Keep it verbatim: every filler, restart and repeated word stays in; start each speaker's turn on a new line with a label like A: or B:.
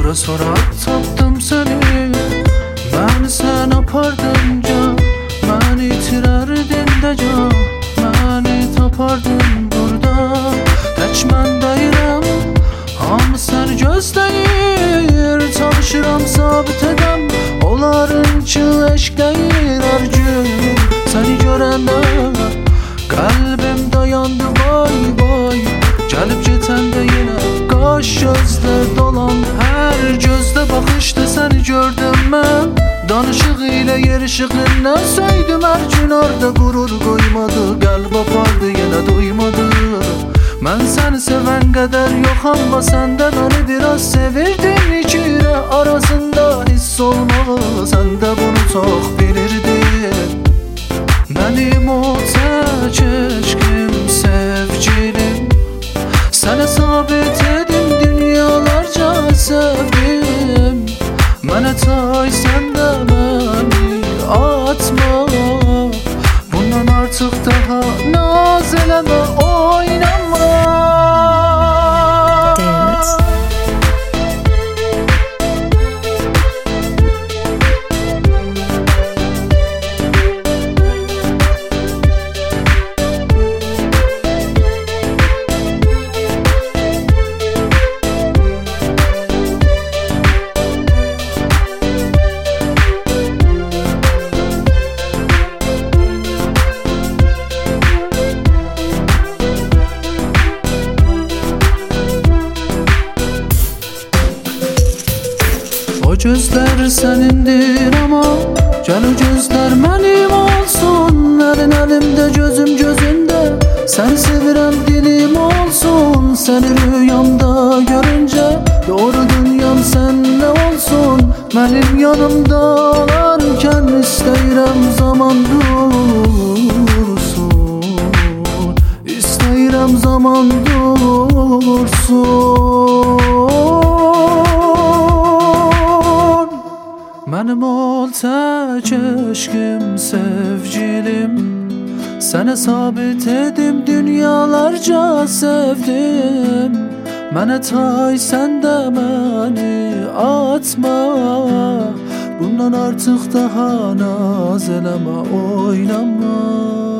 A: Sonra sonra tapdım seni. Beni sen apardın can, beni itirerdin de can. Beni tapardın burada, teç mən deyirəm. Hamı səni gözləyir, çalışıram sabit edəm. Onların ki eşq deyir hər gün. Səni görəndə qəlbim dayandı vay vay. Gəlib getəndə yenə qaş gözlər dolandı. Hər gözdə baxışda səni gördüm mən. Danışıq ilə yer işığından söydüm hər gün orada. Qurur qoymadı, qəlb apardı yenə duymadı. Mən səni sevən qədər yox, amma sən də məni biraz sevirdin. İki ürək arasında hiss olmağı, sən də bunu çox bilirdin. Mənim o tək eşqim, sevgilim, sənə sabit edim, dünyalarca sevdim. Mənə tay, sən də məni atma. Bundan artıq daha naz eləmə, oynama. O gözlər sənindir amma gəl o gözlər mənim olsun. Əlin əlimdə, gözüm gözündə, səni sevirəm dilim olsun. Səni rüyamda görüncə doğru dünyam səninlə olsun. Mənim yanımda olarkən istəyirəm zaman dursun. İstəyirəm zaman dursun. Mənim ol tək eşqim, sevgilim, sənə sabit edim, dünyalarca sevdim. Mənə tay, sən də məni atma. Bundan artıq daha naz eləmə, oynama.